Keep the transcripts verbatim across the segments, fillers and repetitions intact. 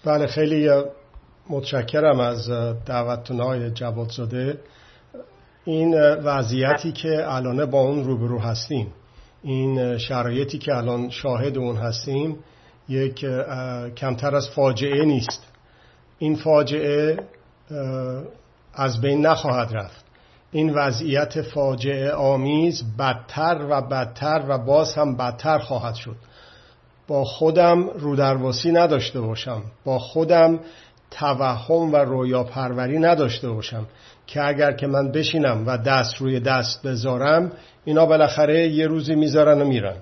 بله، خیلی متشکرم از دعوتتون های جوادزاده. این وضعیتی که الان با اون روبرو هستیم، این شرایطی که الان شاهد اون هستیم، یک کمتر از فاجعه نیست. این فاجعه از بین نخواهد رفت. این وضعیت فاجعه آمیز بدتر و بدتر و باز هم بدتر خواهد شد. با خودم رودرواسی نداشته باشم، با خودم توهم و رویا پروری نداشته باشم که اگر که من بشینم و دست روی دست بذارم اینا بالاخره یه روزی میذارن و میرن.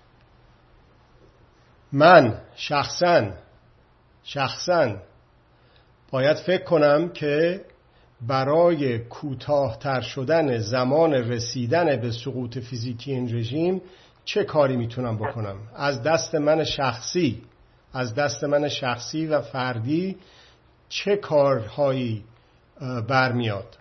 من شخصا شخصا باید فکر کنم که برای کوتاه‌تر شدن زمان رسیدن به سقوط فیزیکی این رژیم چه کاری میتونم بکنم. از دست من شخصی از دست من شخصی و فردی چه کارهایی برمیاد.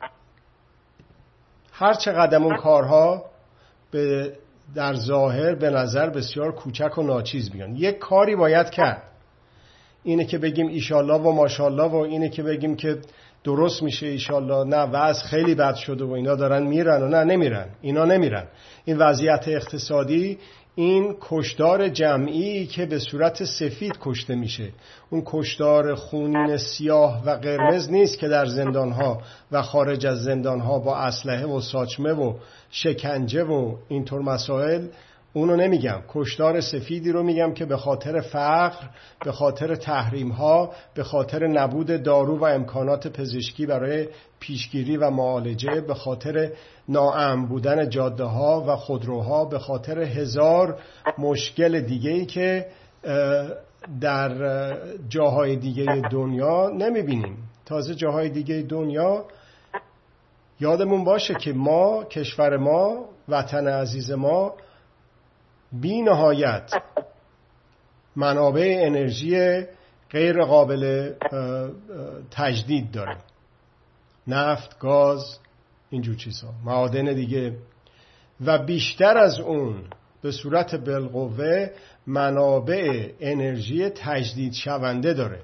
هر چقدر اون کارها به در ظاهر به نظر بسیار کوچک و ناچیز بیان، یک کاری باید کرد. اینه که بگیم ایشالله و ماشالله و اینه که بگیم که درست میشه ایشالله، نه وضع خیلی بد شده و اینا دارن میرن و نه نمیرن، اینا نمیرن. این وضعیت اقتصادی، این کشدار جمعی که به صورت سفید کشته میشه، اون کشدار خونین سیاه و قرمز نیست که در زندانها و خارج از زندانها با اسلحه و ساچمه و شکنجه و اینطور مسائل، اونو نمیگم. کشدار سفیدی رو میگم که به خاطر فقر، به خاطر تحریم ها، به خاطر نبود دارو و امکانات پزشکی برای پیشگیری و معالجه، به خاطر ناامن بودن جاده ها و خودروها، به خاطر هزار مشکل دیگه‌ای که در جاهای دیگه دنیا نمیبینیم. تازه جاهای دیگه دنیا یادمون باشه که ما، کشور ما، وطن عزیز ما، بی نهایت منابع انرژی غیر قابل تجدید داره. نفت، گاز، اینجور چیزها، معادن دیگه، و بیشتر از اون به صورت بالقوه منابع انرژی تجدید شونده داره.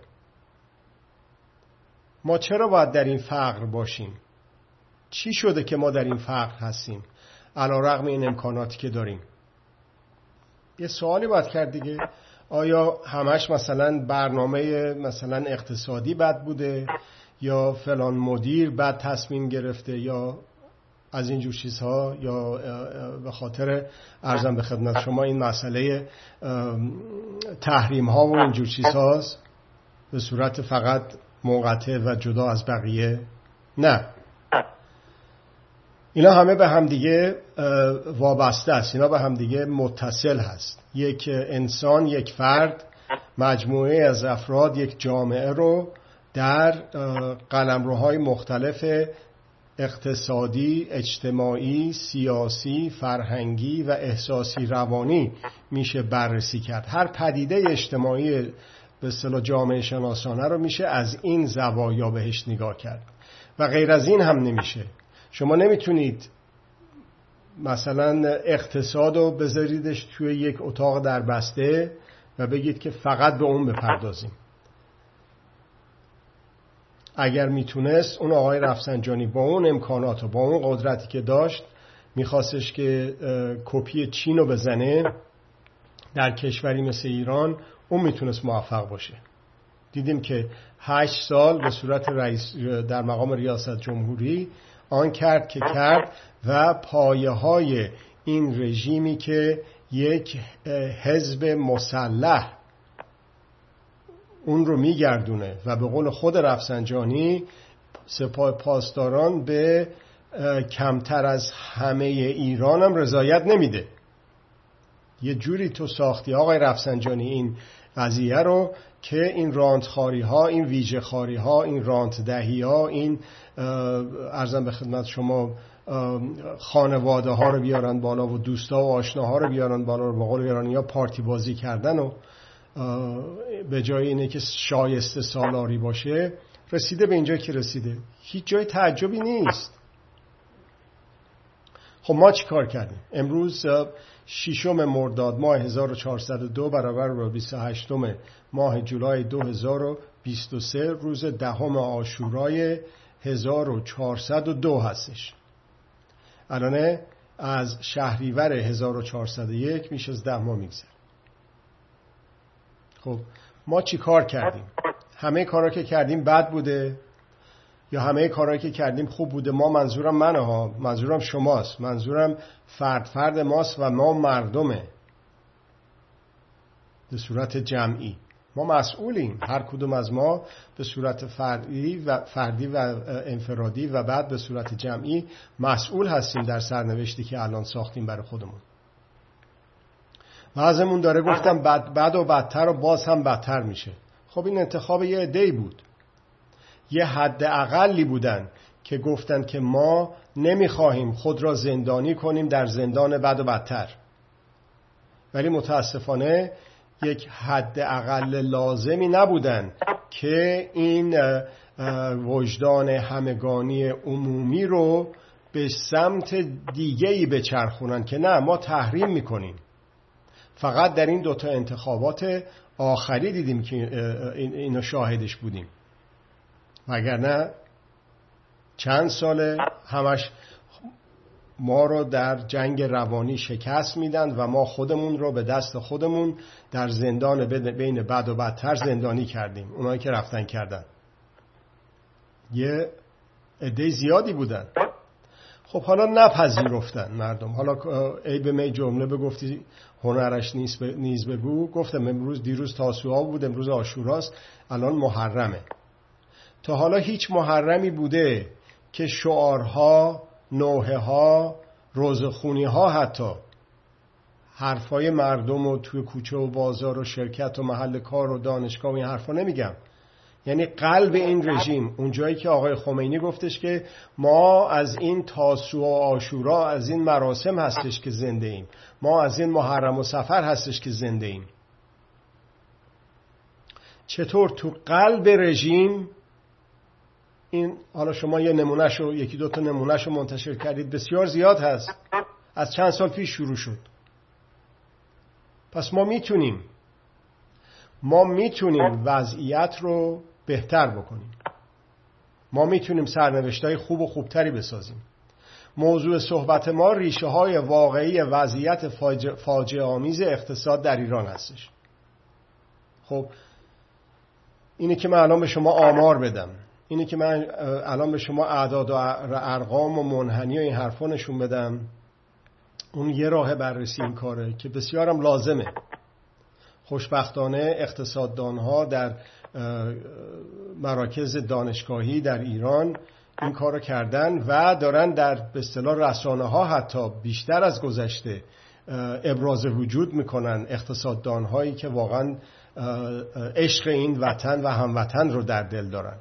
ما چرا باید در این فقر باشیم؟ چی شده که ما در این فقر هستیم علیرغم این امکاناتی که داریم؟ یه سوالی باید کرد دیگه. آیا همش مثلا برنامه مثلا اقتصادی بد بوده، یا فلان مدیر بد تصمیم گرفته، یا از اینجور چیزها، یا به خاطر عرضم به خدمت شما این مسئله تحریم ها و اینجور چیزهاست به صورت فقط منقطع و جدا از بقیه؟ نه، اینا همه به هم دیگه وابسته است، اینا به هم دیگه متصل هست. یک انسان، یک فرد، مجموعه از افراد یک جامعه رو در قلمروهای مختلف اقتصادی، اجتماعی، سیاسی، فرهنگی و احساسی روانی میشه بررسی کرد. هر پدیده اجتماعی به اصطلاح جامعه شناسانه رو میشه از این زوایا بهش نگاه کرد و غیر از این هم نمیشه. شما نمیتونید مثلا اقتصاد رو بذاریدش توی یک اتاق در بسته و بگید که فقط به اون بپردازیم. اگر میتونست اون آقای رفسنجانی با اون امکانات و با اون قدرتی که داشت میخواستش که کپی چین رو بزنه در کشوری مثل ایران، اون میتونست موفق باشه. دیدیم که هشت سال به صورت رئیس در مقام ریاست جمهوری آن کرد که کرد و پایه های این رژیمی که یک حزب مسلح اون رو میگردونه و به قول خود رفسنجانی سپاه پاسداران به کمتر از همه ایران هم رضایت نمیده. یه جوری تو ساختی آقای رفسنجانی این قضیه رو که این رانتخاری ها، این ویژه خاری ها، این رانت دهی ها، این عرضم به خدمت شما خانواده ها رو بیارن بالا و دوستا و آشناها رو بیارن بالا، رو به قول ایرانی ها پارتی بازی کردن و به جای اینه که شایسته سالاری باشه رسیده به اینجا که رسیده. هیچ جای تعجبی نیست. خب ما چی کار کردیم؟ امروز ششم مرداد ماه هزار و چهارصد و دو برابر با بیست و هشتم ماه جولای دو هزار و بیست و سه روز دهم عاشورای هزار و چهارصد و دو هستش. الان از شهریور هزار و چهارصد و یک میشه از ده ماه میگذره. خب ما چی کار کردیم؟ همه کارا که کردیم بد بوده یا همه کارهایی که کردیم خوب بوده؟ ما منظورم منه ها، منظورم شماست، منظورم فرد فرد ماست و ما مردمه به صورت جمعی. ما مسئولیم، هر کدوم از ما به صورت فردی و فردی و انفرادی و بعد به صورت جمعی مسئول هستیم در سرنوشتی که الان ساختیم برای خودمون. بعضمون داره گفتم بد, بد و بدتر و باز هم بدتر میشه. خب این انتخاب یه عده‌ای بود، یه حد اقلی بودن که گفتن که ما نمیخواهیم خود را زندانی کنیم در زندان بد و بدتر، ولی متاسفانه یک حد اقل لازمی نبودن که این وجدان همگانی عمومی رو به سمت دیگه‌ای بچرخونن که نه ما تحریم میکنیم. فقط در این دوتا انتخابات آخری دیدیم که اینو شاهدش بودیم، وگرنه چند ساله همش ما رو در جنگ روانی شکست میدن و ما خودمون رو به دست خودمون در زندان بین بد و بدتر زندانی کردیم. اونایی که رفتن کردن یه عده زیادی بودن. خب حالا نپذیرفتن مردم. حالا ای به می جمله بگفتی هنرش نیز بگو. گفتم امروز دیروز تاسوعا بود، امروز عاشوراست، الان محرمه. تا حالا هیچ محرمی بوده که شعارها، نوحه ها، روزخونی ها، حتی حرفای مردم و توی کوچه و بازار و شرکت و محل کار و دانشگاه و این حرفا نمیگم، یعنی قلب این رژیم، اون جایی که آقای خمینی گفتش که ما از این تاسوعا و عاشورا، از این مراسم هستش که زنده ایم، ما از این محرم و صفر هستش که زنده ایم. چطور تو قلب رژیم این، حالا شما یه نمونهشو، یکی دوتا نمونهشو منتشر کردید، بسیار زیاد هست، از چند سال پیش شروع شد. پس ما میتونیم ما میتونیم وضعیت رو بهتر بکنیم. ما میتونیم سرنوشت‌های خوب و خوبتری بسازیم. موضوع صحبت ما ریشه های واقعی وضعیت فاجعه آمیز اقتصاد در ایران هستش. خب اینه که من الان به شما آمار بدم، اینه که من الان به شما اعداد و ارقام و منحنی و این حرفا نشون بدم، اون یه راه بررسی این کاره که بسیارم لازمه. خوشبختانه اقتصاددانها در مراکز دانشگاهی در ایران این کارو کردن و دارن در به اصطلاح رسانه ها حتی بیشتر از گذشته ابراز وجود میکنن اقتصاددانهایی که واقعا عشق این وطن و هموطن رو در دل دارن.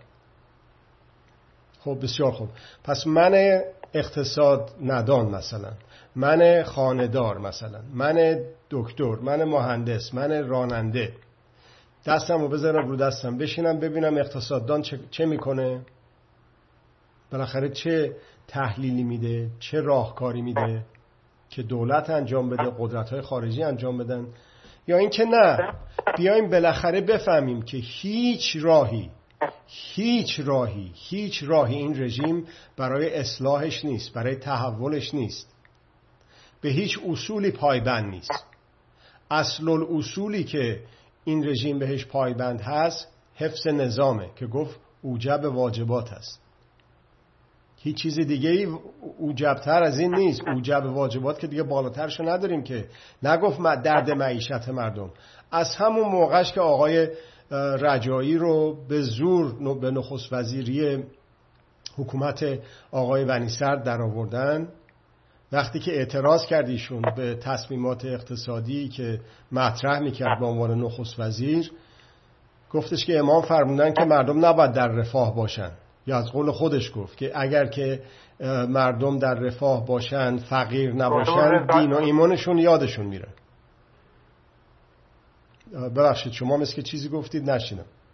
خب بسیار خوب. پس من اقتصاد ندان، مثلا من خانه‌دار، مثلا من دکتر، من مهندس، من راننده، دستم رو بذارم رو دستم بشینم ببینم اقتصاددان چه, چه میکنه، بالاخره چه تحلیلی میده، چه راهکاری میده که دولت انجام بده، قدرت‌های خارجی انجام بدن، یا این که نه بیایم بالاخره بفهمیم که هیچ راهی هیچ راهی هیچ راهی این رژیم برای اصلاحش نیست، برای تحولش نیست، به هیچ اصولی پایبند نیست. اصل الاصولی که این رژیم بهش پایبند هست حفظ نظامه که گفت اوجب واجبات هست. هیچ چیز دیگه ای اوجبتر از این نیست. اوجب واجبات که دیگه بالاترشو نداریم که. نگفت درد معیشت مردم. از همون موقعش که آقای رجایی رو به زور به نخست وزیری حکومت آقای بنی صدر در آوردن، وقتی که اعتراض کردیشون به تصمیمات اقتصادی که مطرح میکرد به عنوان نخست وزیر، گفتش که امام فرمودن که مردم نباید در رفاه باشن، یا از قول خودش گفت که اگر که مردم در رفاه باشن، فقیر نباشن، دین و ایمانشون یادشون میره. ببخشید شما مثل که چیزی گفتید نشینم.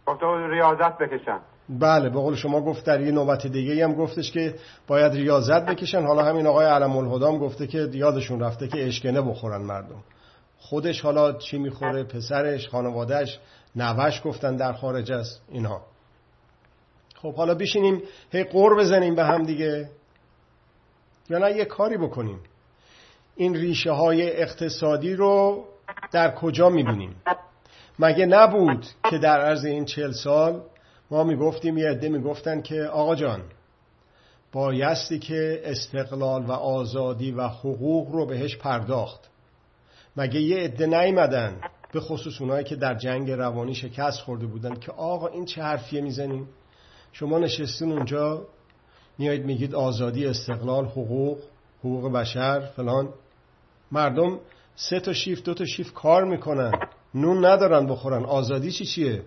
گفته بود ریاضت بکشن. بله، به قول شما گفت در یه نوبت دیگه هم گفتش که باید ریاضت بکشن. حالا همین آقای علم الهدی هم گفته که یادشون رفته که اشکنه بخورن مردم. خودش حالا چی میخوره، پسرش، خانوادهش، نوش گفتن در خارج است اینها. خب حالا بشینیم هی قور بزنیم به هم دیگه یا نه یه کاری بکنیم؟ این ریشه های اقتصادی رو در کجا میبینیم؟ مگه نبود که در عرض این چهل سال ما میگفتیم، یه عده میگفتن که آقا جان بایستی که استقلال و آزادی و حقوق رو بهش پرداخت. مگه یه عده نیومدن، به خصوص اونایی که در جنگ روانی شکست خورده بودن، که آقا این چه حرفیه میزنین؟ شما نشستین اونجا میایید میگید آزادی، استقلال، حقوق، حقوق بشر فلان. مردم سه تا شیفت دو تا شیفت کار میکنن، نون ندارن بخورن، آزادی چی چیه؟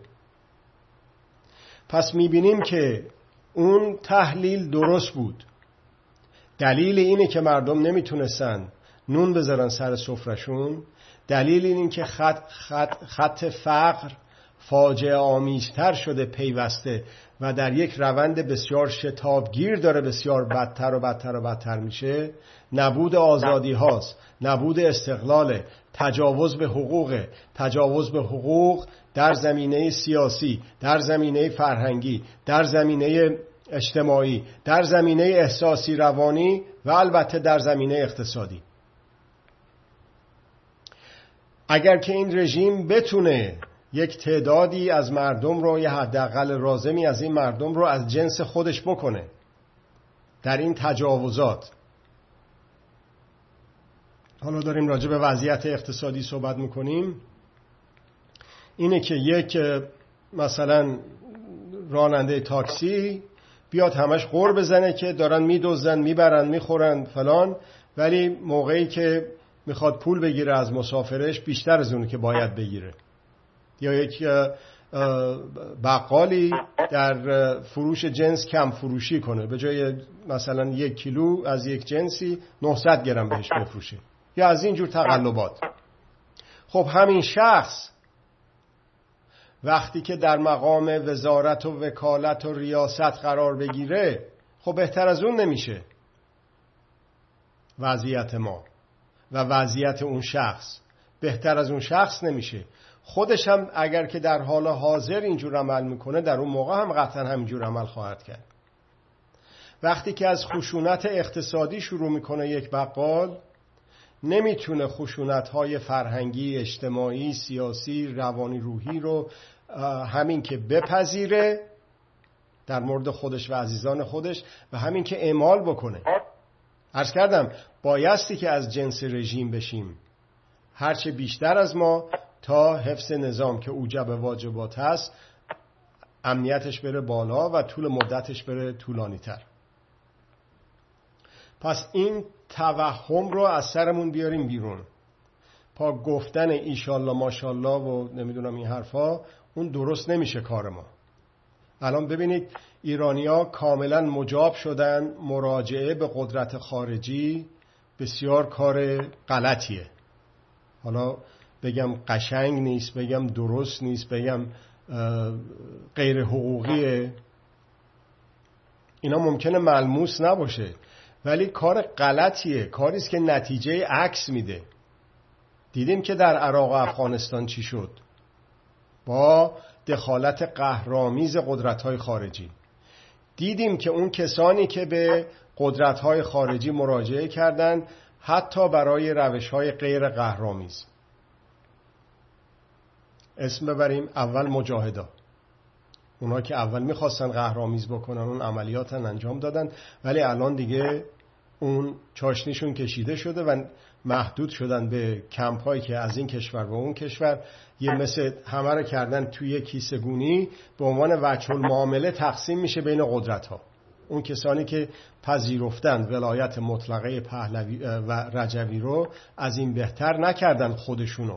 پس میبینیم که اون تحلیل درست بود. دلیل اینه که مردم نمیتونستن نون بذارن سر سفرشون، دلیل این که خط, خط, خط فقر فاجعه آمیزتر شده پیوسته و در یک روند بسیار شتابگیر داره بسیار بدتر و بدتر و بدتر میشه، نبود آزادی هاست، نبود استقلال، تجاوز به حقوق، تجاوز به حقوق در زمینه سیاسی، در زمینه فرهنگی، در زمینه اجتماعی، در زمینه احساسی روانی و البته در زمینه اقتصادی. اگر که این رژیم بتونه یک تعدادی از مردم رو، یه حداقل رازمی از این مردم رو از جنس خودش بکنه در این تجاوزات. حالا داریم راجع به وضعیت اقتصادی صحبت میکنیم. اینه که یک مثلا راننده تاکسی بیاد همش غر بزنه که دارن میدزدن، میبرن، میخورن فلان، ولی موقعی که میخواد پول بگیره از مسافرش بیشتر از اونی که باید بگیره. یا یک بقالی در فروش جنس کم فروشی کنه، به جای مثلا یک کیلو از یک جنسی نهصد گرم بهش بفروشه، یا از این جور تقلبات. خب همین شخص وقتی که در مقام وزارت و وکالت و ریاست قرار بگیره، خب بهتر از اون نمیشه وضعیت ما و وضعیت اون شخص، بهتر از اون شخص نمیشه. خودش هم اگر که در حال حاضر اینجور عمل میکنه، در اون موقع هم قطعا همینجور عمل خواهد کرد. وقتی که از خشونت اقتصادی شروع میکنه یک بقال، نمیتونه خشونت‌های فرهنگی، اجتماعی، سیاسی، روانی، روحی رو همین که بپذیره در مورد خودش و عزیزان خودش و همین که اعمال بکنه. عرض کردم بایستی که از جنس رژیم بشیم، هرچه بیشتر از ما، تا حفظ نظام که اوجب واجبات هست امنیتش بره بالا و طول مدتش بره طولانی تر. پس این توهم رو از سرمون بیاریم بیرون. پا گفتن ایشالله ماشالله و نمیدونم این حرفا، اون درست نمیشه کار ما. الان ببینید ایرانیا کاملا مجاب شدن مراجعه به قدرت خارجی، بسیار کار غلطیه. حالا بگم قشنگ نیست، بگم درست نیست، بگم غیر حقوقیه، اینا ممکنه ملموس نباشه، ولی کار غلطیه، کاریست که نتیجه عکس میده. دیدیم که در عراق و افغانستان چی شد با دخالت قهرآمیز قدرت‌های خارجی. دیدیم که اون کسانی که به قدرت‌های خارجی مراجعه کردند، حتی برای روش‌های غیر قهرآمیز، اسم ببریم اول مجاهدا، اونا که اول میخواستن قهرآمیز بکنن اون عملیات انجام دادن، ولی الان دیگه اون چاشنیشون کشیده شده و محدود شدن به کمپ هایی که از این کشور و اون کشور یه مثل همه رو کردن توی کیسه گونی، به عنوان وجه المعامله تقسیم میشه بین قدرت ها. اون کسانی که پذیرفتن ولایت مطلقه پهلوی و رجوی رو از این بهتر نکردن خودشونو.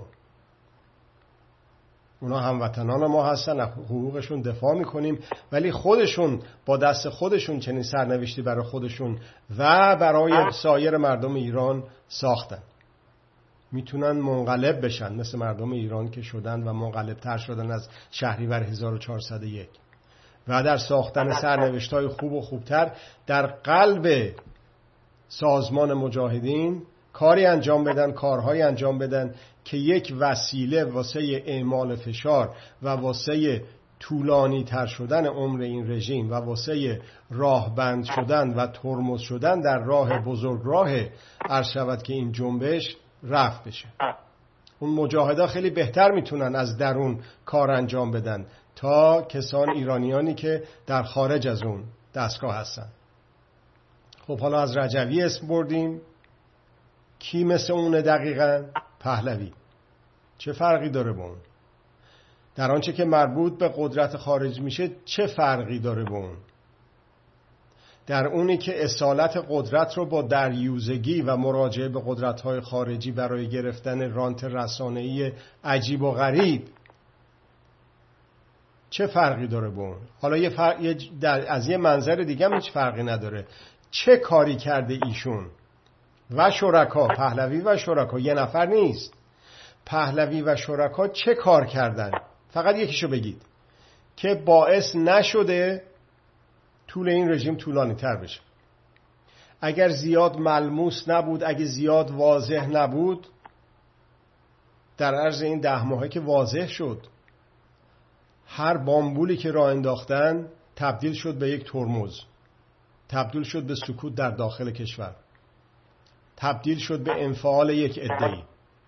اونا هموطنان ما هستن، حقوقشون دفاع میکنیم، ولی خودشون با دست خودشون چنین سرنوشتی برای خودشون و برای سایر مردم ایران ساختن. میتونن منقلب بشن، مثل مردم ایران که شدن و منقلب تر شدن از شهریور هزار و چهارصد و یک و در ساختن سرنوشت‌های خوب و خوبتر در قلب سازمان مجاهدین کاری انجام بدن، کارهای انجام بدن که یک وسیله واسه اعمال فشار و واسه طولانی تر شدن عمر این رژیم و واسه راه بند شدن و ترمز شدن در راه بزرگ راه عرض شود که این جنبش رفع بشه. اون مجاهدا خیلی بهتر میتونن از درون کار انجام بدن تا کسان ایرانیانی که در خارج از اون دستگاه هستن. خب حالا از رجوی اسم بردیم، کی مثل اونه دقیقاً؟ پهلوی. چه فرقی داره با اون؟ در آنچه که مربوط به قدرت خارج میشه چه فرقی داره با اون؟ در اونی که اصالت قدرت رو با دریوزگی و مراجعه به قدرت‌های خارجی برای گرفتن رانت رسانه‌ای عجیب و غریب چه فرقی داره با اون؟ حالا یه فرق، یه در... از یه منظر دیگه هم هیچ فرقی نداره. چه کاری کرده ایشون و شرکا، پهلوی و شرکا، یه نفر نیست، پهلوی و شرکا چه کار کردن؟ فقط یکیشو بگید که باعث نشده طول این رژیم طولانی تر بشه. اگر زیاد ملموس نبود، اگه زیاد واضح نبود، در عرض این ده ماهه که واضح شد، هر بامبولی که راه انداختن تبدیل شد به یک ترمز، تبدیل شد به سکوت در داخل کشور، تبدیل شد به انفعال یک عده‌ای.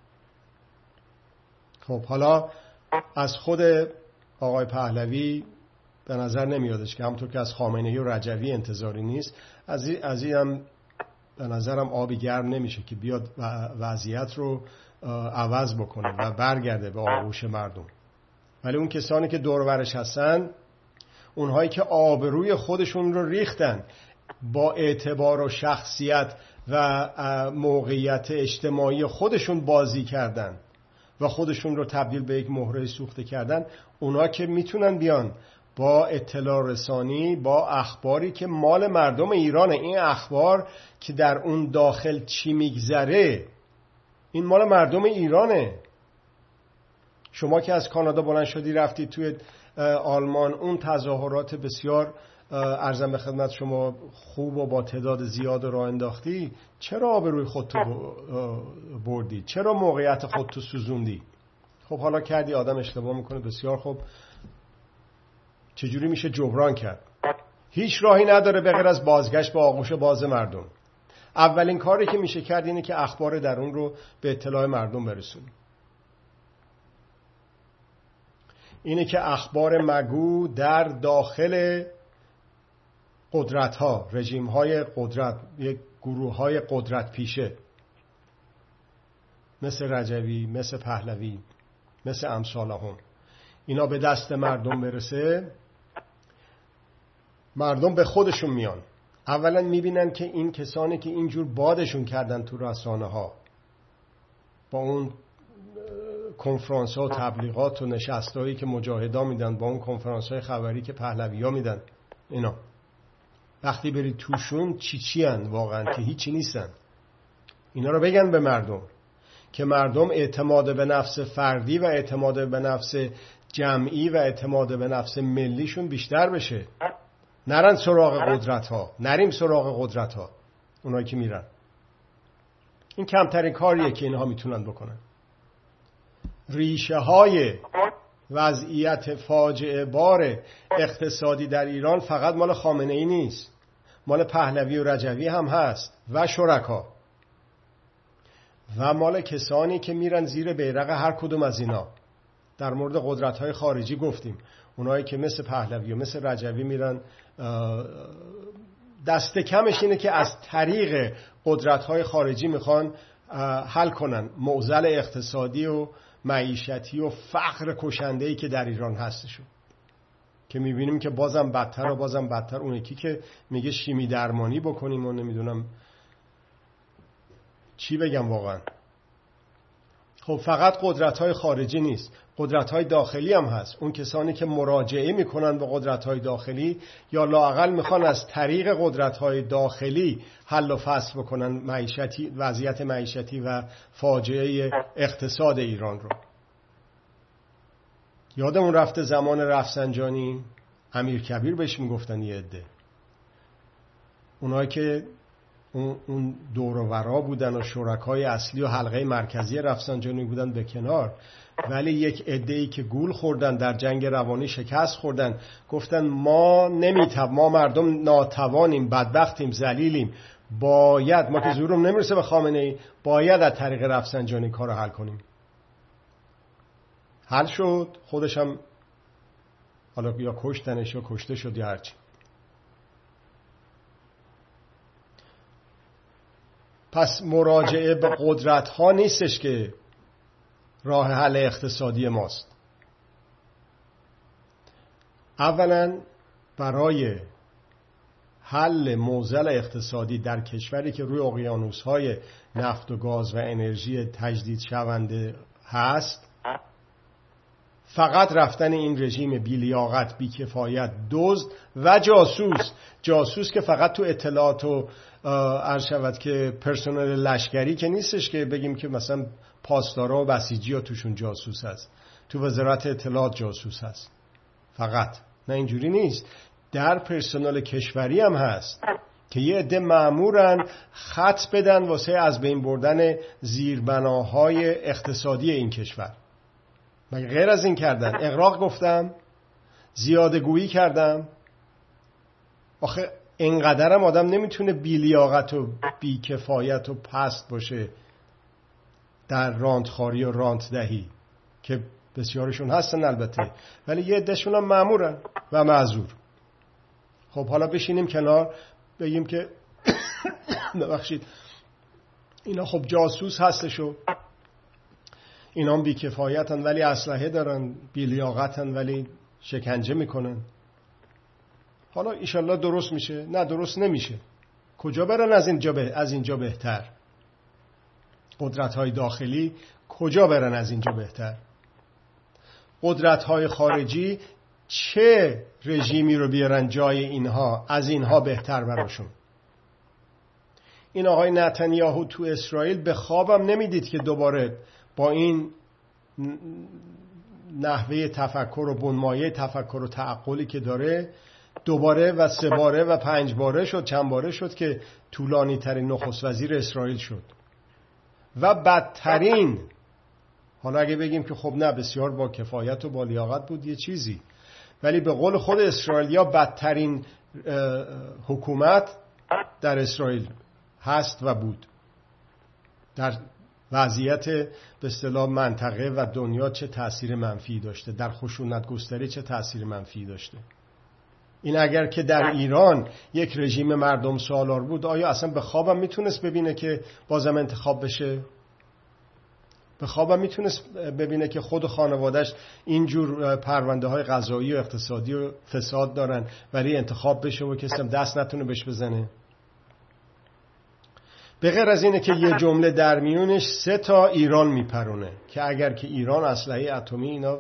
خب حالا از خود آقای پهلوی به نظر نمیادش که همونطور که از خامنه‌ای و رجوی انتظاری نیست، از این از این هم به نظرم آبی گرم نمیشه که بیاد وضعیت رو عوض بکنه و برگرده به آغوش مردم. ولی اون کسانی که دور و برش هستن، اونهایی که آبروی خودشون رو ریختن، با اعتبار و شخصیت و موقعیت اجتماعی خودشون بازی کردن و خودشون رو تبدیل به یک مهره سوخته کردن، اونا که میتونن بیان با اطلاع رسانی، با اخباری که مال مردم ایرانه، این اخبار که در اون داخل چی میگذره این مال مردم ایرانه. شما که از کانادا بلند شدی رفتی توی آلمان، اون تظاهرات بسیار عرضم به خدمت شما خوب و با تعداد زیاد راه انداختی، چرا آبروی خودتو بردی؟ چرا موقعیت خودتو سوزوندی؟ خب حالا کردی، آدم اشتباه میکنه، بسیار خوب. چجوری میشه جبران کرد؟ هیچ راهی نداره به غیر از بازگشت به آغوش باز مردم. اولین کاری که میشه کرد اینه که اخبار درون رو به اطلاع مردم برسونیم. اینه که اخبار مگو در داخل قدرت ها، رژیم های قدرت، یک گروه های قدرت پیشه مثل رجوی، مثل پهلوی، مثل امثالهم، اینا به دست مردم برسه. مردم به خودشون میان، اولا میبینن که این کسانی که اینجور بادشون کردن تو رسانه ها، با اون کنفرانس ها و تبلیغات و نشست هایی که مجاهدا میدن، با اون کنفرانس های خبری که پهلوی ها میدن، اینا وقتی برید توشون چی چی هن واقعا که هیچی نیستن، اینا رو بگن به مردم که مردم اعتماد به نفس فردی و اعتماد به نفس جمعی و اعتماد به نفس ملیشون بیشتر بشه. نرن سراغ قدرت ها، نریم سراغ قدرت ها، اونایی که میرن. این کمترین کاریه که اینها میتونن بکنن. ریشه های وضعیت فاجعه بار اقتصادی در ایران فقط مال خامنه ای نیست، مال پهلوی و رجوی هم هست و شرکا و مال کسانی که میرن زیر بیرق هر کدوم از اینا. در مورد قدرت‌های خارجی گفتیم، اونایی که مثل پهلوی و مثل رجوی میرن، دست کمش اینه که از طریق قدرت‌های خارجی میخوان حل کنن معضل اقتصادی و معیشتی و فقر کشنده‌ای که در ایران هستشون، که میبینیم که بازم بدتر و بازم بدتر. اون یکی که میگه شیمی درمانی بکنیم و نمیدونم چی بگم واقعا. خب فقط قدرت‌های خارجی نیست، قدرت‌های داخلی هم هست. اون کسانی که مراجعه میکنن به قدرت‌های داخلی یا لااقل میخوان از طریق قدرت‌های داخلی حل و فصل بکنن معیشتی، وضعیت معیشتی و فاجعه اقتصاد ایران رو. یادمون رفته زمان رفسنجانی امیر کبیر بهش میگفتن یه عده، اونایی که اون دور و ورا بودن و شرکای اصلی و حلقه مرکزی رفسنجانی بودن به کنار، ولی یک عده‌ای که گول خوردن، در جنگ روانی شکست خوردن، گفتن ما نمیتوانیم، ما مردم ناتوانیم، بدبختیم، ذلیلیم، باید، ما که زورم نمیرسه به خامنه‌ای، باید از طریق رفسنجانی کارو حل کنیم. حل شد، خودش هم حالا یا کشتنش یا کشته شد یا هرچی. پس مراجعه به قدرت ها نیستش که راه حل اقتصادی ماست. اولا برای حل معضل اقتصادی در کشوری که روی اقیانوس های نفت و گاز و انرژی تجدید شونده هست، فقط رفتن این رژیم بی‌لیاقت، بی‌کفایت، دزد و جاسوس، جاسوس که فقط تو اطلاعات و عرض شود که پرسنل لشکری که نیستش که بگیم که مثلا پاسدارا و بسیجی ها توشون جاسوس هست، تو وزارت اطلاعات جاسوس هست فقط. نه اینجوری نیست، در پرسنل کشوری هم هست که یه عده مأمورن خط بدن واسه از بین بردن زیربناهای اقتصادی این کشور. مگه غیر از این کردن؟ اغراق گفتم، زیاده گویی کردم. آخه اینقدرم آدم نمیتونه بی‌لیاقت و بی‌کفایت و پست باشه در رانتخاری و رانت دهی که بسیارشون هستن البته، ولی یه عده‌شون هم مأمورن و معذور. خب حالا بشینیم کنار بگیم که ببخشید اینا خب جاسوس هستشو، اینا هم بی‌کفایتن ولی اسلحه دارن، بی‌لیاقتن ولی شکنجه میکنن. حالا ایشالله درست میشه. نه درست نمیشه. کجا برن از اینجا به از اینجا بهتر؟ قدرت‌های داخلی کجا برن از اینجا بهتر؟ قدرت‌های خارجی چه رژیمی رو بیارن جای اینها از اینها بهتر براشون؟ این آقای نتانیاهو تو اسرائیل به خوابم نمیدید که دوباره با این نحوه تفکر و بنمایه تفکر و تعقلی که داره دوباره و سه باره و پنج باره شد، چند باره شد که طولانی ترین نخست وزیر اسرائیل شد و بدترین. حالا اگه بگیم که خب نه بسیار با کفایت و با لیاقت بود یه چیزی، ولی به قول خود اسرائیلیا بدترین حکومت در اسرائیل هست و بود. در وضعیت به اصطلاح منطقه و دنیا چه تأثیر منفی داشته، در خشونت گستری چه تأثیر منفی داشته. این اگر که در ایران یک رژیم مردم سالار بود، آیا اصلا به خوابم میتونست ببینه که بازم انتخاب بشه؟ به خوابم میتونست ببینه که خود خانوادهش اینجور پرونده های قضایی و اقتصادی و فساد دارن ولی انتخاب بشه و کسی دست نتونه بهش بزنه؟ به غیر از اینه که یه جمله در میونش سه تا ایران میپرونه که اگر که ایران اسلحه اتمی اینا،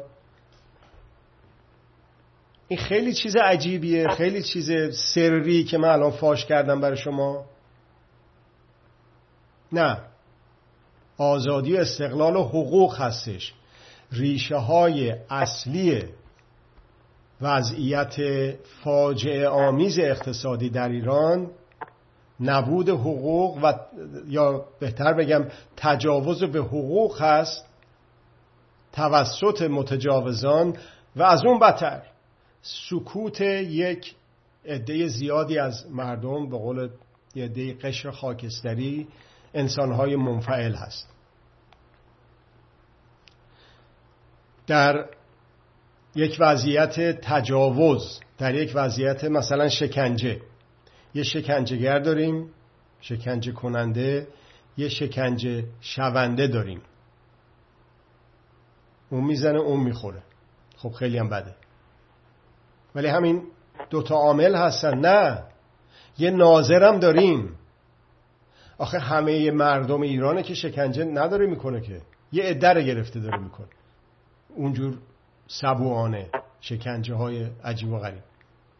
این خیلی چیز عجیبیه، خیلی چیز سری که من الان فاش کردم برای شما. نه، آزادی و استقلال و حقوق هستش. ریشه های اصلی وضعیت فاجعه آمیز اقتصادی در ایران نبود حقوق و یا بهتر بگم تجاوز به حقوق هست توسط متجاوزان و از اون بدتر سکوت یک عده زیادی از مردم، به قول یه عده قشر خاکستری، انسانهای منفعل هست. در یک وضعیت تجاوز، در یک وضعیت مثلا شکنجه، یه شکنجهگر داریم، شکنجه کننده، یه شکنجه شونده داریم. اون میزنه اون میخوره. خب خیلی هم بده. ولی همین دوتا عامل هستن. نه، یه ناظرم داریم. آخه همه مردم ایرانه که شکنجه نداره میکنه که. یه عده رو گرفته داره میکنه، اونجور سبوانه، شکنجه های عجیب و غریب.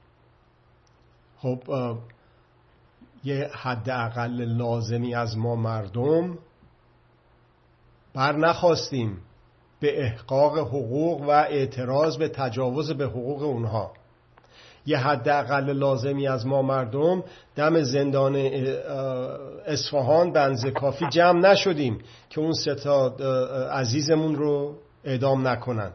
خب یه حد اقل لازمی از ما مردم بر نخواستیم به احقاق حقوق و اعتراض به تجاوز به حقوق اونها. یه حد اقل لازمی از ما مردم دم زندان اصفهان به اندازه کافی جمع نشدیم که اون سه تا عزیزمون رو اعدام نکنن.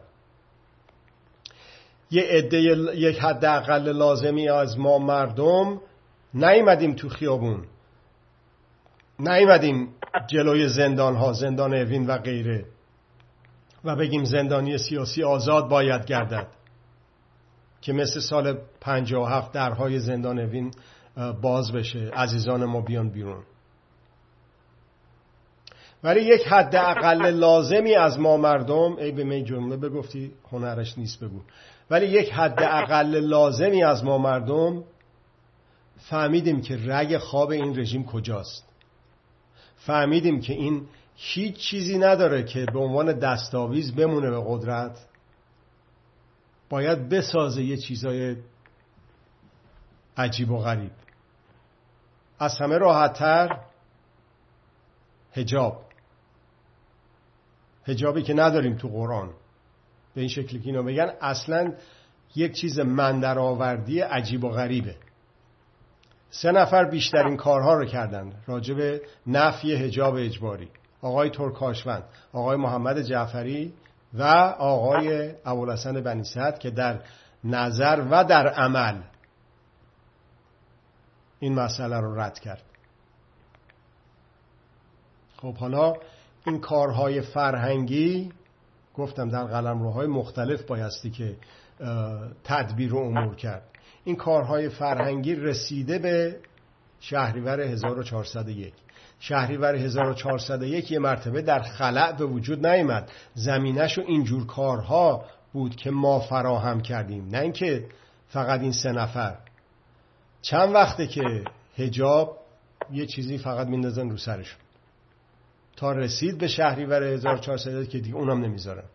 یه عده، یک حد اقل لازمی از ما مردم نیومدیم تو خیابون، نیومدیم جلوی زندان ها، زندان اوین و غیره، و بگیم زندانی سیاسی آزاد باید گردد که مثل سال پنجاه و هفت درهای زندان اوین باز بشه، عزیزان ما بیان بیرون. ولی یک حد اقل لازمی از ما مردم، ای به می جمله بگفتی هنرش نیست بگو، ولی یک حد اقل لازمی از ما مردم فهمیدیم که رگ خواب این رژیم کجاست. فهمیدیم که این هیچ چیزی نداره که به عنوان دستاویز بمونه به قدرت، باید بسازه یه چیزای عجیب و غریب. از همه راحت‌تر حجاب، حجابی که نداریم تو قرآن به این شکلی که اینا بگن، اصلا یک چیز مندرآوردی عجیب و غریبه. سه نفر بیشترین کارها رو کردن راجع به نفی حجاب اجباری: آقای ترکاشوند، آقای محمد جعفری و آقای ابوالحسن بنی سعد، که در نظر و در عمل این مسئله رو رد کرد. خب حالا این کارهای فرهنگی، گفتم در قلمروهای مختلف بایستی که تدبیر و امور کرد. این کارهای فرهنگی رسیده به شهریور هزار و چهارصد و یک. شهریور هزار و چهارصد و یک یه مرتبه در خلأ به وجود نیامد، زمینش و اینجور کارها بود که ما فراهم کردیم، نه اینکه فقط این سه نفر. چند وقته که حجاب یه چیزی فقط میندازن رو سرشون، تا رسید به شهریور هزار و چهارصد و یک که دیگه اونم نمیذارن.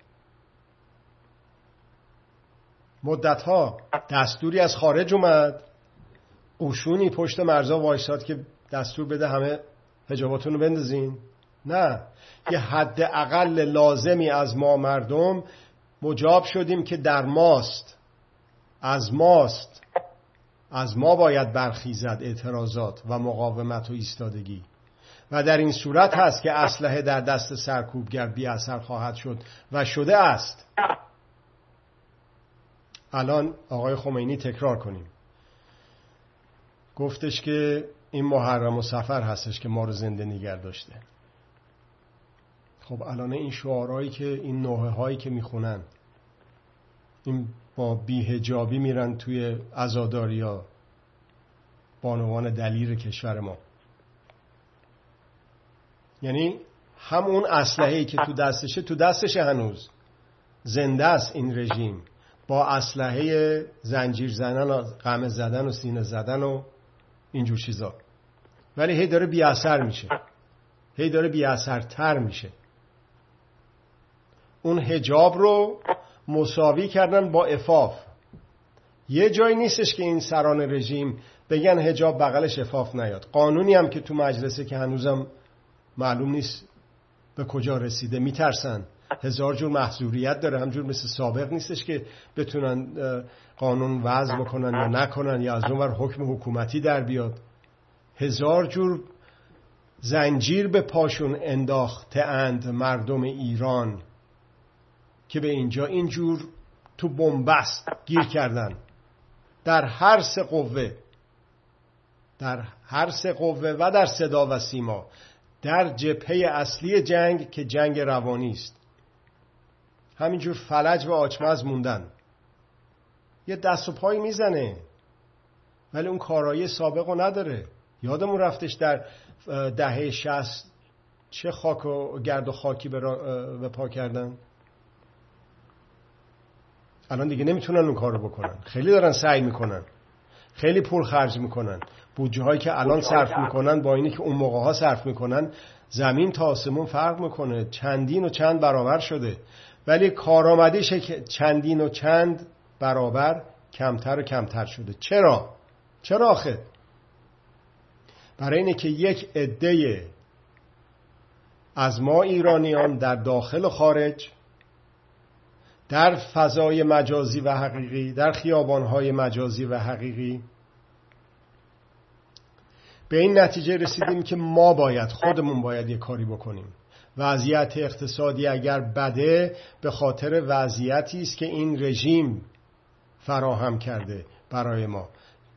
مدتها دستوری از خارج اومد، قشونی پشت مرزا وایساد که دستور بده همه حجاباتون رو بندازین. نه، یه حد اقل لازمی از ما مردم مجاب شدیم که در ماست، از ماست، از ما باید برخیزد اعتراضات و مقاومت و ایستادگی. و در این صورت هست که اسلحه در دست سرکوبگر بی اثر خواهد شد و شده است. الان آقای خمینی تکرار کنیم، گفتش که این محرم و صفر هستش که ما رو زنده نگه داشته. خب الان این شعارهایی که این نوحه هایی که میخونن، این با بی‌حجابی میرن توی عزاداریا، بانوان دلیر کشور ما، یعنی همون اسلحه‌ای که تو دستشه تو دستشه، هنوز زنده است این رژیم، با اسلحه زنجیر زدن و قمع زدن و سینه زدن و اینجور چیزا، ولی هی داره بی اثر میشه، هی داره بی اثرتر میشه. اون حجاب رو مساوی کردن با عفاف. یه جایی نیستش که این سران رژیم بگن حجاب بغلش عفاف نیاد. قانونی هم که تو مجلسه که هنوزم معلوم نیست به کجا رسیده، میترسن، هزار جور محظوریت داره، همجور مثل سابق نیستش که بتونن قانون وضع بکنن یا نکنن یا از اون ور حکم حکومتی در بیاد. هزار جور زنجیر به پاشون انداخته اند مردم ایران که به اینجا اینجور تو بنبست گیر کردن، در هر سه قوه، در هر سه قوه و در صدا و سیما، در جبهه اصلی جنگ که جنگ روانی است. همینجور فلج و آچمز موندن. یه دست و پایی میزنه ولی اون کارایی سابق رو نداره. یادمون رفتش در دهه شصت چه خاک و گرد و خاکی به پا کردن. الان دیگه نمیتونن اون کار رو بکنن. خیلی دارن سعی میکنن، خیلی پول خرج میکنن. بودجه هایی که الان صرف میکنن با اینی که اون موقع ها صرف میکنن زمین تا آسمون فرق میکنه، چندین و چند برابر شده. ولی کارآمدیش چندین و چند برابر کمتر و کمتر شده. چرا؟ چرا آخه؟ برای اینه که یک عده از ما ایرانیان در داخل و خارج، در فضای مجازی و حقیقی، در خیابانهای مجازی و حقیقی، به این نتیجه رسیدیم که ما باید خودمون باید یک کاری بکنیم. وضعیت اقتصادی اگر بده به خاطر وضعیتی است که این رژیم فراهم کرده برای ما،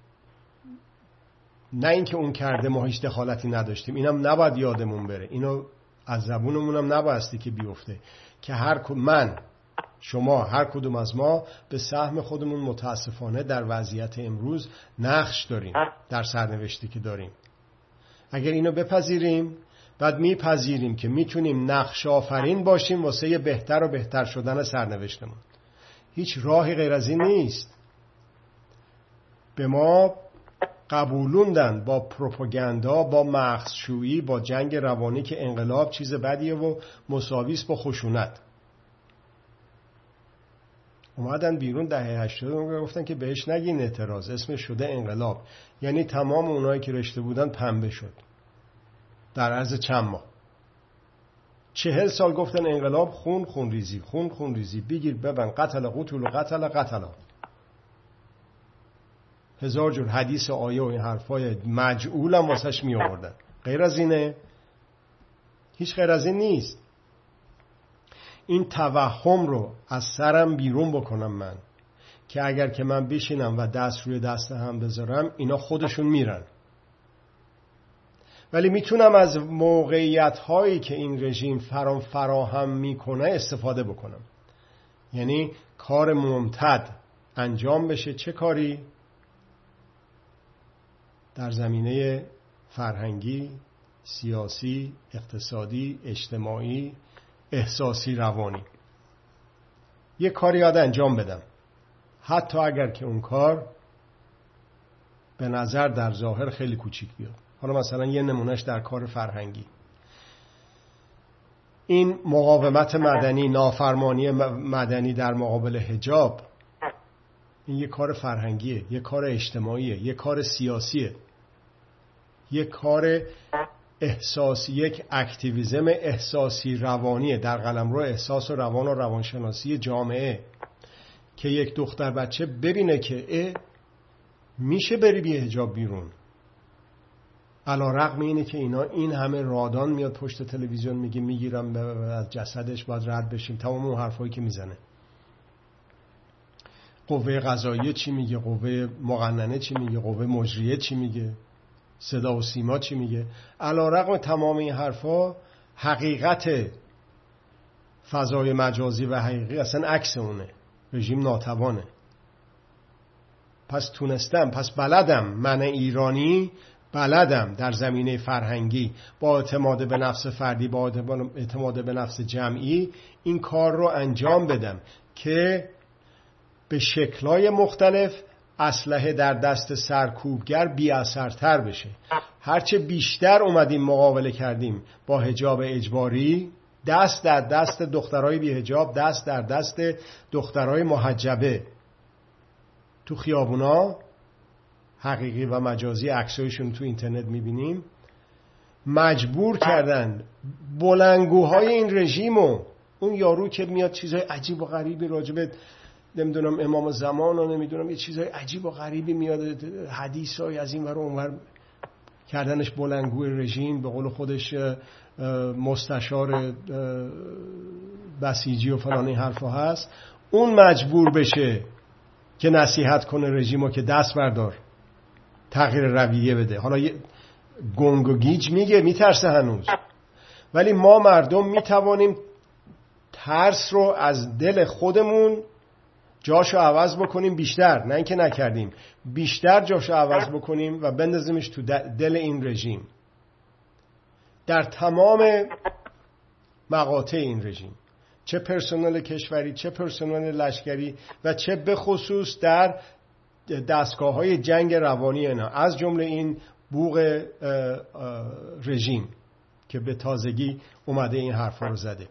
نه اینکه اون کرده ما هیچ دخالتی نداشتیم. اینم نباید یادمون بره، اینو از زبونمون هم نبایستی که بیفته که هر من شما هر کدوم از ما به سهم خودمون متاسفانه در وضعیت امروز نقش داریم در سرنوشتی که داریم. اگر اینو بپذیریم، بعد میپذیریم که میتونیم نقش آفرین باشیم واسه بهتر و بهتر شدن سرنوشتمون. هیچ راهی غیر از این نیست. به ما قبولوندن با پروپاگاندا، با مغزشویی، با جنگ روانی که انقلاب چیز بدیه و مساویس با خشونت. اومدن بیرون دهه هشتاد گفتن که بهش نگین اعتراض، اسمش شده انقلاب. یعنی تمام اونایی که رشته بودن پنبه شد در عرض چند ماه. چهل سال گفتن انقلاب، خون خون ریزی، خون خون ریزی، بگیر ببن، قتل قتل قتل قتل. هزار جور حدیث و آیه و این حرفای مجعول هم واسش می آوردن. غیر از اینه؟ هیچ غیر از این نیست. این توهم رو از سرم بیرون بکنم من که اگر که من بشینم و دست روی دست هم بذارم اینا خودشون میرن. ولی میتونم از موقعیت هایی که این رژیم فرام فراهم میکنه استفاده بکنم. یعنی کار ممتد انجام بشه. چه کاری؟ در زمینه فرهنگی، سیاسی، اقتصادی، اجتماعی، احساسی، روانی. یه کاری یاد انجام بدم، حتی اگر که اون کار به نظر در ظاهر خیلی کوچیک بیاد. حالا مثلا یه نمونهش در کار فرهنگی، این مقاومت مدنی، نافرمانی مدنی در مقابل حجاب، این یه کار فرهنگیه، یه کار اجتماعیه، یه کار سیاسیه، یه کار احساسی، یک اکتیویزم احساسی روانیه در قلمرو احساس و روان و روانشناسی جامعه که یک دختر بچه ببینه که اه میشه بری بی حجاب بیرون، علی رغم اینه که اینا این همه رادان میاد پشت تلویزیون میگه میگیرم از جسدش باید رد بشیم، تمام اون حرفایی که میزنه. قوه قضاییه چی میگه، قوه مقننه چی میگه، قوه مجریه چی میگه، صدا و سیما چی میگه. علی رغم تمام این حرفا حقیقت فضای مجازی و حقیقی اصلا عکس اونه. رژیم ناتوانه. پس تونستم، پس بلدم، من ایرانی بلدم در زمینه فرهنگی با اعتماد به نفس فردی، با اعتماد به نفس جمعی این کار رو انجام بدم که به شکل‌های مختلف اسلحه در دست سرکوبگر بی اثرتر بشه. هرچه بیشتر اومدیم مقابله کردیم با حجاب اجباری، دست در دست دخترای بی حجاب، دست در دست دخترای محجبه تو خیابونا، حقیقی و مجازی، عکسایشون تو اینترنت میبینیم، مجبور کردن بلندگوهای این رژیمو، اون یارو که میاد چیزای عجیب و غریبی راجبه نمیدونم امام زمان و نمیدونم یه چیزای عجیب و غریبی میاد، حدیثای از این ور و اون ور کردنش بلندگوی رژیم، به قول خودش مستشار بسیجی و فلان این حرفا هست، اون مجبور بشه که نصیحت کنه رژیمو که دست بردار، تغییر رویه بده. حالا یه گنگ و گیج میگه، میترسه هنوز، ولی ما مردم میتوانیم ترس رو از دل خودمون جاشو عوض بکنیم بیشتر، نه اینکه نکردیم، بیشتر جاشو عوض بکنیم و بندازیمش تو دل این رژیم، در تمام مقاطع این رژیم، چه پرسنل کشوری، چه پرسنل لشکری و چه به خصوص در دستگاه های جنگ روانی اینا، از جمله این بوق رژیم که به تازگی اومده این حرفا رو زده.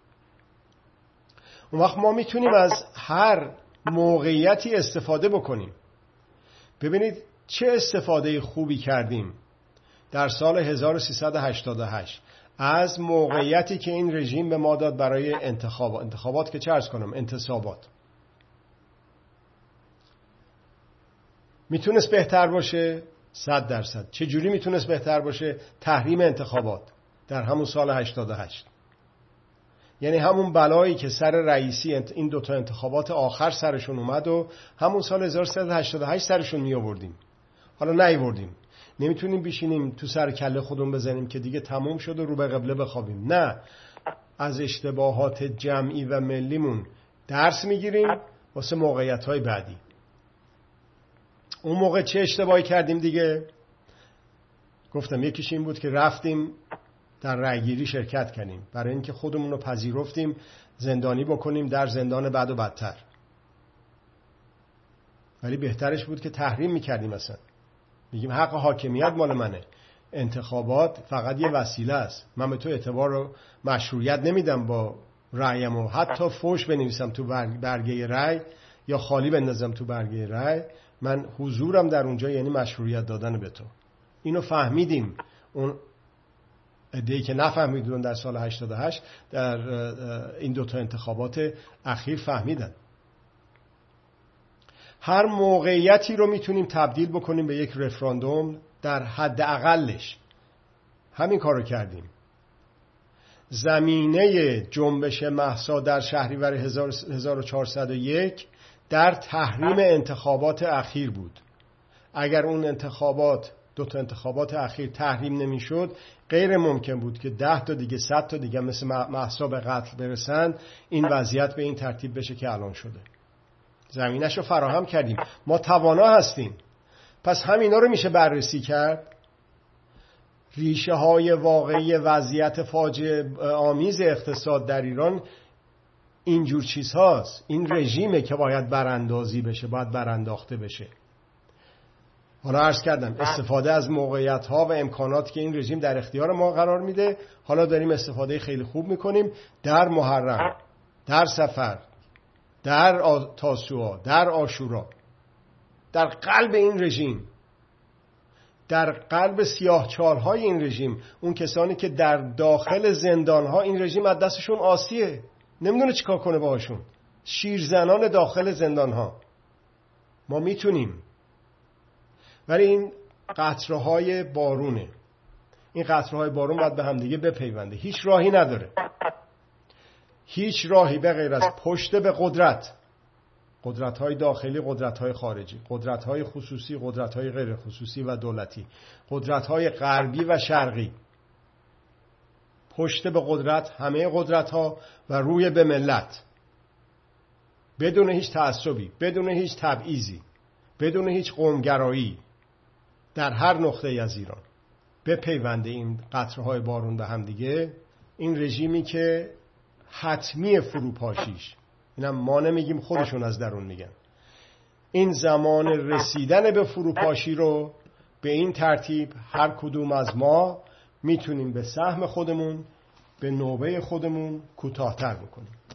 اون وقت ما میتونیم از هر موقعیتی استفاده بکنیم. ببینید چه استفاده خوبی کردیم در سال هزار و سیصد و هشتاد و هشت از موقعیتی که این رژیم به ما داد برای انتخابات. انتخابات که چه عرض کنم، انتصابات. میتونست بهتر باشه؟ صد درصد. چه جوری میتونست بهتر باشه؟ تحریم انتخابات در همون سال هشتاد و هشت. یعنی همون بلایی که سر رئیسی این دوتا انتخابات آخر سرشون اومد و همون سال هزار و سیصد و هشتاد و هشت سرشون می آوردیم. حالا نیاوردیم. نمیتونیم بشینیم تو سر کله خودمون بزنیم که دیگه تموم شد و رو به قبله بخوابیم. نه، از اشتباهات جمعی و ملیمون درس میگیریم واسه موقعیت‌های بعدی. اون موقع چه اشتباهی کردیم دیگه؟ گفتم یکیش این بود که رفتیم در رأیگیری شرکت کنیم برای اینکه خودمون رو پذیرفتیم زندانی بکنیم در زندان بد و بدتر. ولی بهترش بود که تحریم میکردیم. اصلا میگیم حق حاکمیت مال منه، انتخابات فقط یه وسیله است. من به تو اعتبار و مشروعیت نمیدم با رأیم و حتی فوش بنویسم تو برگه رأی یا خالی بندازم تو برگه رأی، من حضورم در اونجا یعنی مشروعیت دادن به تو. اینو فهمیدیم. اون عده‌ای که نفهمیدون در سال هشتاد و هشت در این دوتا انتخابات اخیر فهمیدن. هر موقعیتی رو میتونیم تبدیل بکنیم به یک رفراندوم در حد اقلش. همین کار رو کردیم. زمینه جنبش مهسا در شهریور هزار و چهارصد و یک در تحریم انتخابات اخیر بود. اگر اون انتخابات دو تا انتخابات اخیر تحریم نمیشد، غیر ممکن بود که ده تا دیگه صد تا دیگه مثل مهسا به قتل برسن، این وضعیت به این ترتیب بشه که الان شده. زمینش رو فراهم کردیم. ما توانا هستیم. پس همینا رو میشه بررسی کرد. ریشه های واقعی وضعیت فاجعه آمیز اقتصاد در ایران اینجور چیز هاست. این رژیمه که باید براندازی بشه، باید برانداخته بشه. حالا عرض کردم استفاده از موقعیت ها و امکانات که این رژیم در اختیار ما قرار میده، حالا داریم استفاده خیلی خوب میکنیم در محرم، در سفر، در تاسوعا، در عاشورا، در قلب این رژیم، در قلب سیاهچالهای این رژیم، اون کسانی که در داخل زندانها این رژیم از دستشون آسیه، نمیدونه چیکار کنه باهاشون، شیرزنان داخل زندانها. ما میتونیم. ولی این قطره‌های بارونه. این قطره‌های بارون باید به هم دیگه بپیونده. هیچ راهی نداره. هیچ راهی به غیر از پشت به قدرت، قدرت‌های داخلی، قدرت‌های خارجی، قدرت‌های خصوصی، قدرت‌های غیر خصوصی و دولتی، قدرت‌های غربی و شرقی، پشت به قدرت، همه قدرت‌ها و روی به ملت، بدون هیچ تعصبی، بدون هیچ تبعیضی، بدون هیچ قومگرایی، در هر نقطه‌ای از ایران بپیونده این قطره‌های بارون به هم دیگه. این رژیمی که حتمی فروپاشیش، اینم ما نمیگیم، خودشون از درون میگن، این زمان رسیدن به فروپاشی رو به این ترتیب هر کدوم از ما میتونیم به سهم خودمون، به نوبه خودمون کوتاه‌تر بکنیم.